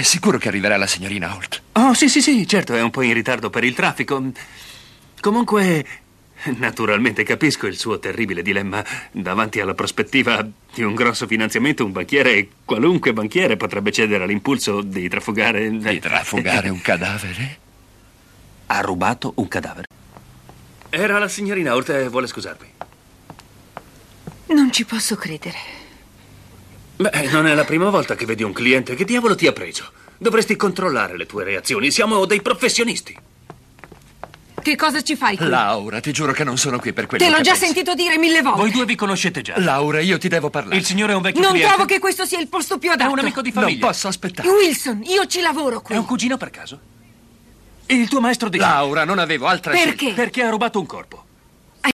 È sicuro che arriverà la signorina Holt? Oh, sì, certo, è un po' in ritardo per il traffico. Comunque, naturalmente capisco il suo terribile dilemma. Davanti alla prospettiva di un grosso finanziamento, un banchiere, qualunque banchiere, potrebbe cedere all'impulso di trafugare... Di trafugare un cadavere? Ha rubato un cadavere. Era la signorina Holt e vuole scusarmi. Non ci posso credere. Beh, non è la prima volta che vedi un cliente. Che diavolo ti ha preso? Dovresti controllare le tue reazioni. Siamo dei professionisti. Che cosa ci fai qui? Laura, ti giuro che non sono qui per quello Te l'ho che già pensi. sentito dire 1000 volte. Voi due vi conoscete già. Laura, io ti devo parlare. Il signore è un vecchio Non cliente. trovo che questo sia il posto più adatto. È un amico di Non famiglia. posso aspettare. Wilson, io ci lavoro qui. È un cugino per caso? Il tuo maestro di... Laura, non avevo altra scelta. Perché? Perché ha rubato un corpo.